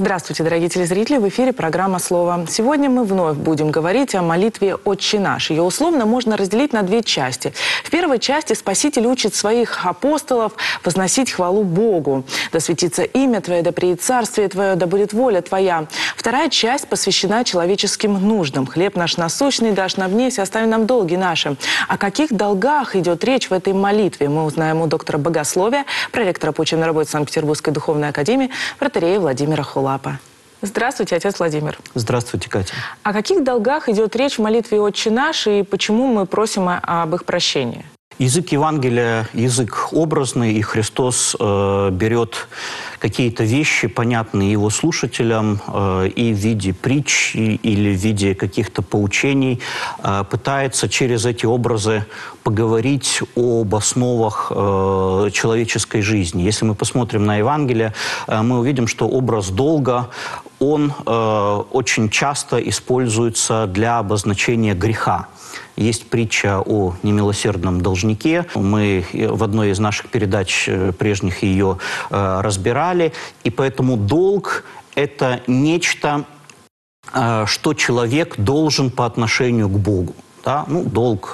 Здравствуйте, дорогие телезрители! В эфире программа «Слово». Сегодня мы вновь будем говорить о молитве «Отче наш». Ее условно можно разделить на две части. В первой части Спаситель учит своих апостолов возносить хвалу Богу. «Да светится имя Твое, да приедет царствие Твое, да будет воля Твоя». Вторая часть посвящена человеческим нуждам. «Хлеб наш насущный дашь нам днесь, и остави нам долги наши». О каких долгах идет речь в этой молитве, мы узнаем у доктора богословия, проректора по учебной работе Санкт-Петербургской духовной академии, протоиерея Владимира Хулапа. Здравствуйте, отец Владимир. Здравствуйте, Катя. О каких долгах идет речь в молитве «Отче наш» и почему мы просим об их прощении? Язык Евангелия – язык образный, и Христос берет какие-то вещи, понятные его слушателям, и в виде притч, или в виде каких-то поучений, пытается через эти образы поговорить об основах человеческой жизни. Если мы посмотрим на Евангелие, мы увидим, что образ долга, он очень часто используется для обозначения греха. Есть притча о немилосердном должнике. Мы в одной из наших передач прежних ее разбирали. И поэтому долг – это нечто, что человек должен по отношению к Богу. Да? Ну, долг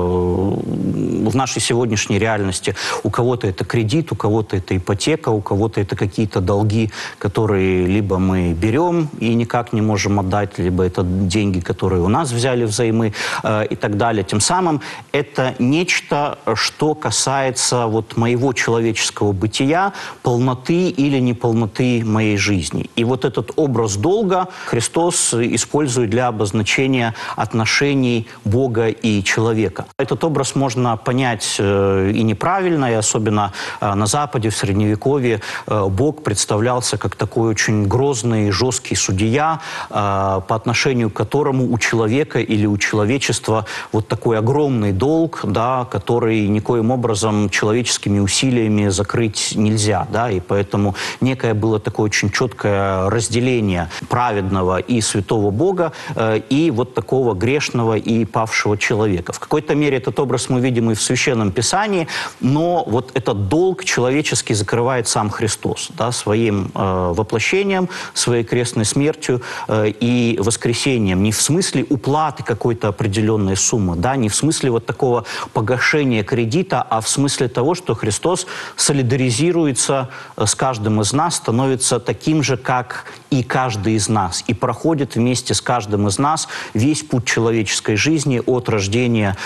в нашей сегодняшней реальности. У кого-то это кредит, у кого-то это ипотека, у кого-то это какие-то долги, которые либо мы берем и никак не можем отдать, либо это деньги, которые у нас взяли взаймы и так далее. Тем самым это нечто, что касается вот моего человеческого бытия, полноты или неполноты моей жизни. И вот этот образ долга Христос использует для обозначения отношений Бога и человека. Этот образ можно понять и неправильно, и особенно на Западе, в Средневековье, Бог представлялся как такой очень грозный, жесткий судья, по отношению к которому у человека или у человечества вот такой огромный долг, да, который никоим образом человеческими усилиями закрыть нельзя. Да, и поэтому некое было такое очень четкое разделение праведного и святого Бога и вот такого грешного и павшего человека. В какой-то мере этот образ мы видим и в Священном Писании, но вот этот долг человеческий закрывает сам Христос, да, своим воплощением, своей крестной смертью и воскресением. Не в смысле уплаты какой-то определенной суммы, да, не в смысле вот такого погашения кредита, а в смысле того, что Христос солидаризируется с каждым из нас, становится таким же, как и каждый из нас, и проходит вместе с каждым из нас весь путь человеческой жизни от рождения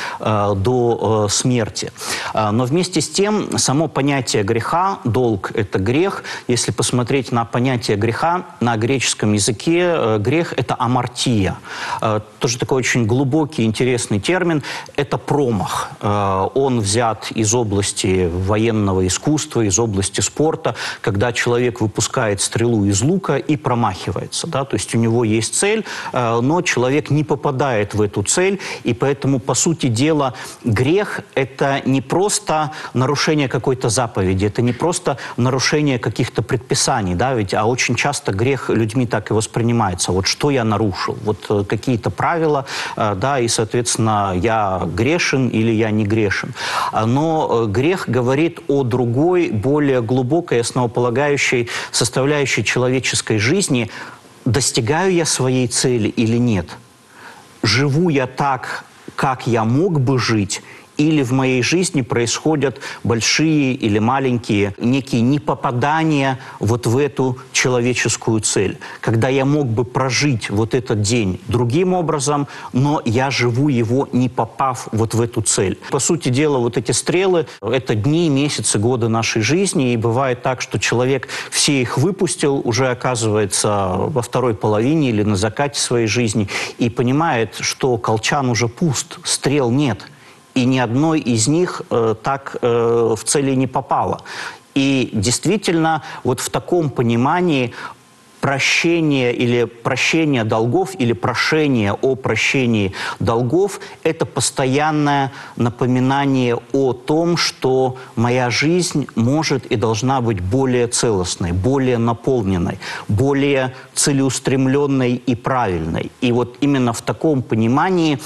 до смерти. Но вместе с тем, само понятие греха, долг – это грех. Если посмотреть на понятие греха, на греческом языке грех – это амартия. Тоже такой очень глубокий, интересный термин. Это промах. Он взят из области военного искусства, из области спорта, когда человек выпускает стрелу из лука и промахивается. Да? То есть у него есть цель, но человек не попадает в эту цель, и поэтому, по сути дела, грех – это не просто нарушение какой-то заповеди, это не просто нарушение каких-то предписаний, да, ведь, а очень часто грех людьми так и воспринимается. Вот что я нарушил, вот какие-то правила, да, и, соответственно, я грешен или я не грешен. Но грех говорит о другой, более глубокой, основополагающей составляющей человеческой жизни. Достигаю я своей цели или нет? Живу я так, как я мог бы жить, или в моей жизни происходят большие или маленькие некие непопадания вот в эту человеческую цель, когда я мог бы прожить вот этот день другим образом, но я живу его, не попав вот в эту цель. По сути дела, вот эти стрелы – это дни, месяцы, годы нашей жизни, и бывает так, что человек все их выпустил, уже оказывается во второй половине или на закате своей жизни, и понимает, что колчан уже пуст, стрел нет. И ни одной из них так в цели не попало. И действительно, вот в таком понимании прощение или прощение долгов, или прошение о прощении долгов – это постоянное напоминание о том, что моя жизнь может и должна быть более целостной, более наполненной, более целеустремленной и правильной. И вот именно в таком понимании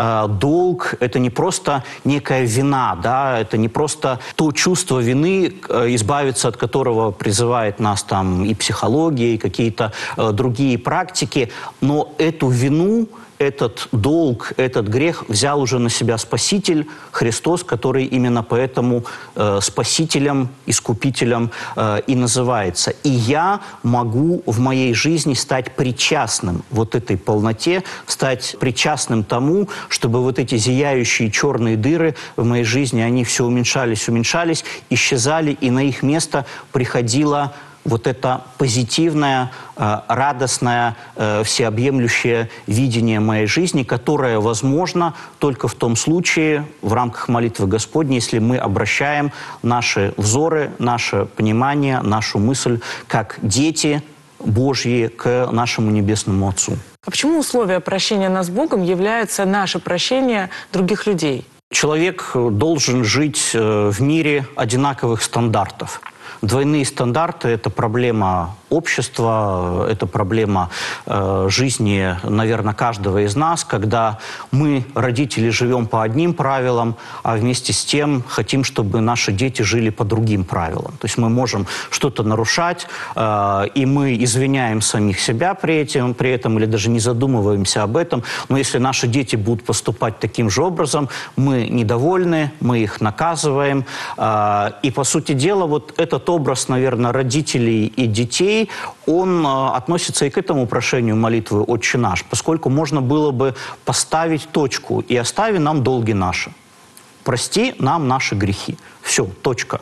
долг – это не просто некая вина, да, это не просто то чувство вины, избавиться от которого призывает нас там и психология, и какие какие-то другие практики, но эту вину, этот долг, этот грех взял уже на себя Спаситель Христос, который именно поэтому Спасителем, Искупителем и называется. И я могу в моей жизни стать причастным вот этой полноте, стать причастным тому, чтобы вот эти зияющие черные дыры в моей жизни, они все уменьшались, уменьшались, исчезали, и на их место приходило вот это позитивное, радостное, всеобъемлющее видение моей жизни, которое возможно только в том случае, в рамках молитвы Господней, если мы обращаем наши взоры, наше понимание, нашу мысль, как дети Божьи, к нашему Небесному Отцу. А почему условие прощения нас Богом является наше прощение других людей? Человек должен жить в мире одинаковых стандартов. Двойные стандарты – это проблема общества, это проблема жизни, наверное, каждого из нас, когда мы, родители, живем по одним правилам, а вместе с тем хотим, чтобы наши дети жили по другим правилам. То есть мы можем что-то нарушать, и мы извиняем самих себя при этом или даже не задумываемся об этом. Но если наши дети будут поступать таким же образом, мы недовольны, мы их наказываем. И, по сути дела, вот этот образ, наверное, родителей и детей, он относится и к этому прошению молитвы «Отче наш», поскольку можно было бы поставить точку «И остави нам долги наши». «Прости нам наши грехи». Все, точка.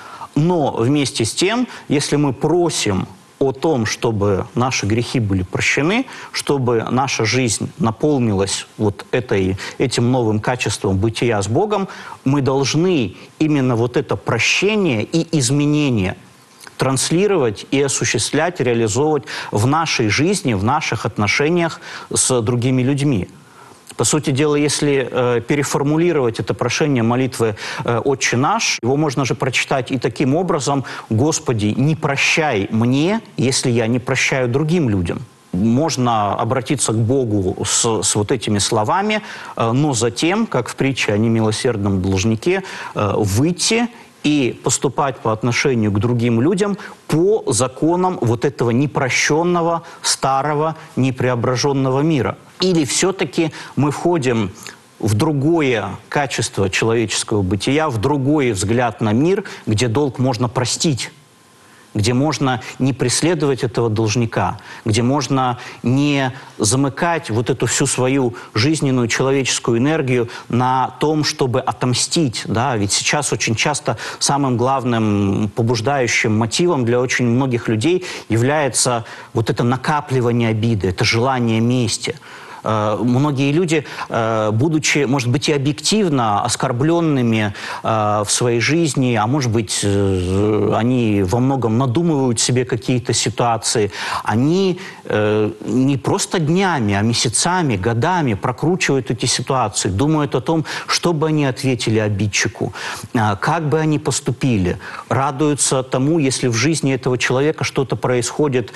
Но вместе с тем, если мы просим о том, чтобы наши грехи были прощены, чтобы наша жизнь наполнилась вот этим новым качеством бытия с Богом, мы должны именно вот это прощение и изменение транслировать и осуществлять, реализовывать в нашей жизни, в наших отношениях с другими людьми. По сути дела, если переформулировать это прошение молитвы «Отче наш», его можно же прочитать и таким образом: «Господи, не прощай мне, если я не прощаю другим людям». Можно обратиться к Богу с вот этими словами, но затем, как в притче о немилосердном должнике, выйти и поступать по отношению к другим людям по законам вот этого непрощенного, старого, непреображенного мира. Или все-таки мы входим в другое качество человеческого бытия, в другой взгляд на мир, где долг можно простить, где можно не преследовать этого должника, где можно не замыкать вот эту всю свою жизненную человеческую энергию на том, чтобы отомстить. Да? Ведь сейчас очень часто самым главным побуждающим мотивом для очень многих людей является вот это накапливание обиды, это желание мести. Многие люди, будучи, может быть, и объективно оскорбленными в своей жизни, а может быть, они во многом надумывают себе какие-то ситуации, они не просто днями, а месяцами, годами прокручивают эти ситуации, думают о том, что бы они ответили обидчику, как бы они поступили, радуются тому, если в жизни этого человека что-то происходит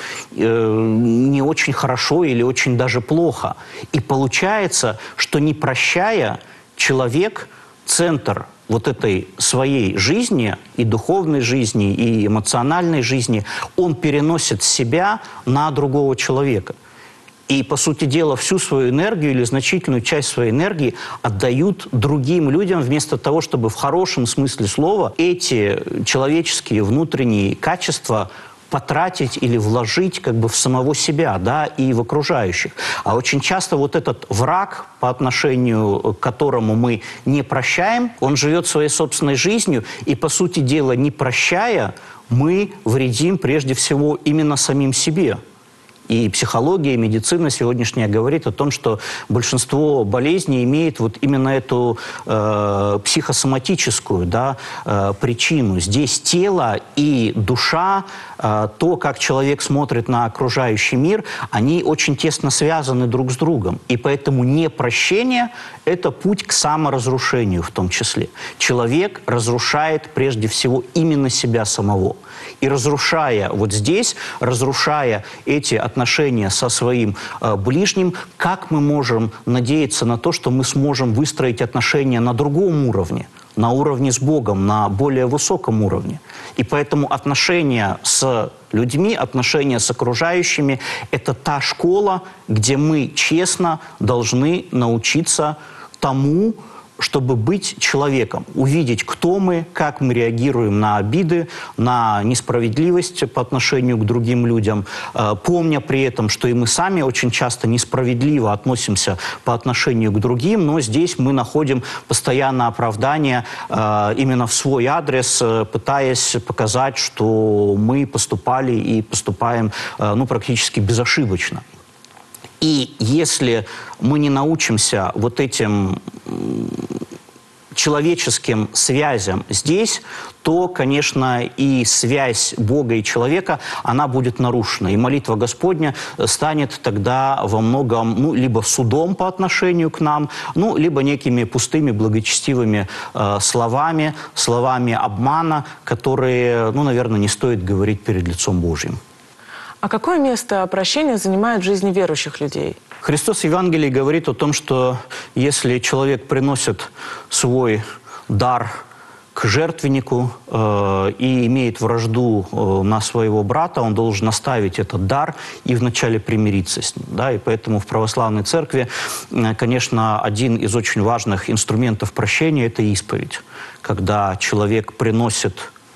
не очень хорошо или очень даже плохо. И получается, что не прощая, человек, центр вот этой своей жизни, и духовной жизни, и эмоциональной жизни, он переносит себя на другого человека. И, по сути дела, всю свою энергию или значительную часть своей энергии отдают другим людям, вместо того, чтобы в хорошем смысле слова эти человеческие внутренние качества потратить или вложить как бы в самого себя, да, и в окружающих. А очень часто вот этот враг, по отношению к которому мы не прощаем, он живет своей собственной жизнью, и, по сути дела, не прощая, мы вредим прежде всего именно самим себе. И психология, и медицина сегодняшняя говорит о том, что большинство болезней имеет вот именно эту психосоматическую, да, причину. Здесь тело и душа, то, как человек смотрит на окружающий мир, они очень тесно связаны друг с другом. И поэтому непрощение – это путь к саморазрушению в том числе. Человек разрушает прежде всего именно себя самого. И разрушая вот здесь, разрушая эти отношения со своим ближним, как мы можем надеяться на то, что мы сможем выстроить отношения на другом уровне, на уровне с Богом, на более высоком уровне. И поэтому отношения с людьми, отношения с окружающими – это та школа, где мы честно должны научиться тому, чтобы быть человеком, увидеть, кто мы, как мы реагируем на обиды, на несправедливость по отношению к другим людям, помня при этом, что и мы сами очень часто несправедливо относимся по отношению к другим, но здесь мы находим постоянно оправдание именно в свой адрес, пытаясь показать, что мы поступали и поступаем практически безошибочно. И если мы не научимся вот этим человеческим связям здесь, то, конечно, и связь Бога и человека, она будет нарушена. И молитва Господня станет тогда во многом, либо судом по отношению к нам, либо некими пустыми, благочестивыми словами обмана, которые, наверное, не стоит говорить перед лицом Божьим. А какое место прощения занимает в жизни верующих людей? Христос в Евангелии говорит о том, что если человек приносит свой дар к жертвеннику и имеет вражду на своего брата, он должен оставить этот дар и вначале примириться с ним. Да? И поэтому в православной церкви, конечно, один из очень важных инструментов прощения – это исповедь. Когда человек приносит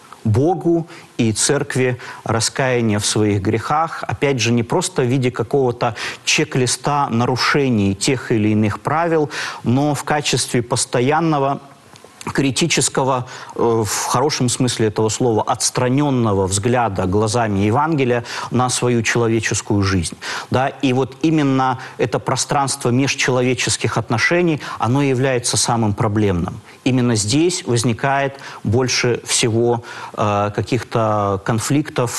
Богу и церкви раскаяние в своих грехах, опять же, не просто в виде какого-то чек-листа нарушений тех или иных правил, но в качестве постоянного критического, в хорошем смысле этого слова, отстраненного взгляда глазами Евангелия на свою человеческую жизнь. Да? И вот именно это пространство межчеловеческих отношений, оно является самым проблемным. Именно здесь возникает больше всего каких-то конфликтов,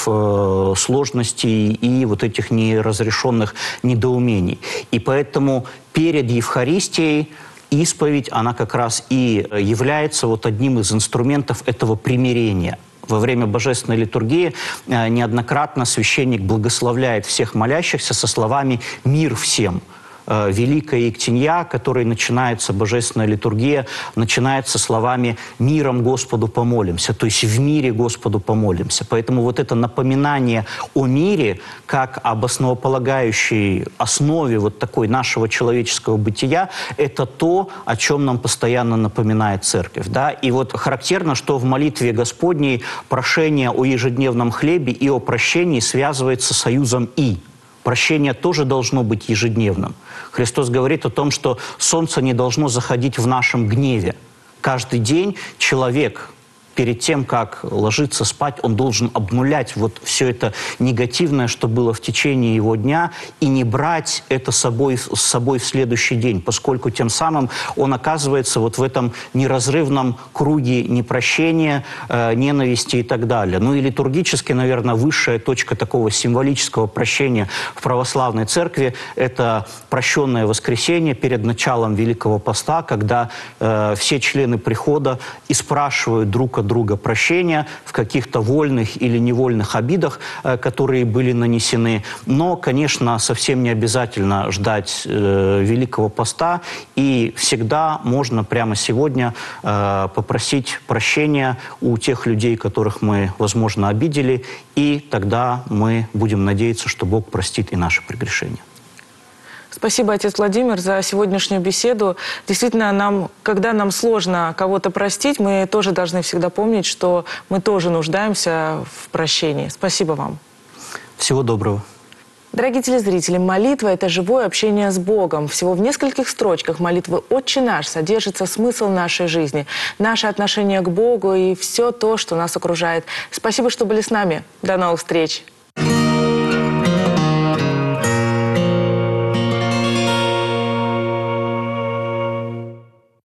сложностей и вот этих неразрешенных недоумений. И поэтому перед Евхаристией исповедь, она как раз и является вот одним из инструментов этого примирения. Во время божественной литургии неоднократно священник благословляет всех молящихся со словами «Мир всем». Великая Ектенья, которой начинается божественная литургия, начинается словами «миром Господу помолимся», то есть «в мире Господу помолимся». Поэтому вот это напоминание о мире, как об основополагающей основе вот такой нашего человеческого бытия, это то, о чем нам постоянно напоминает Церковь. Да? И вот характерно, что в молитве Господней прошение о ежедневном хлебе и о прощении связывается союзом «и». Прощение тоже должно быть ежедневным. Христос говорит о том, что солнце не должно заходить в нашем гневе. Каждый день человек перед тем, как ложиться спать, он должен обнулять вот все это негативное, что было в течение его дня, и не брать это с собой в следующий день, поскольку тем самым он оказывается вот в этом неразрывном круге непрощения, ненависти и так далее. Ну и литургически, наверное, высшая точка такого символического прощения в православной церкви – это прощенное воскресенье перед началом Великого Поста, когда все члены прихода и спрашивают друг от друга прощения в каких-то вольных или невольных обидах, которые были нанесены. Но, конечно, совсем не обязательно ждать Великого Поста, и всегда можно прямо сегодня попросить прощения у тех людей, которых мы, возможно, обидели, и тогда мы будем надеяться, что Бог простит и наши прегрешения. Спасибо, отец Владимир, за сегодняшнюю беседу. Действительно, когда нам сложно кого-то простить, мы тоже должны всегда помнить, что мы тоже нуждаемся в прощении. Спасибо вам. Всего доброго. Дорогие телезрители, молитва – это живое общение с Богом. Всего в нескольких строчках молитвы «Отче наш» содержится смысл нашей жизни, наше отношение к Богу и все то, что нас окружает. Спасибо, что были с нами. До новых встреч!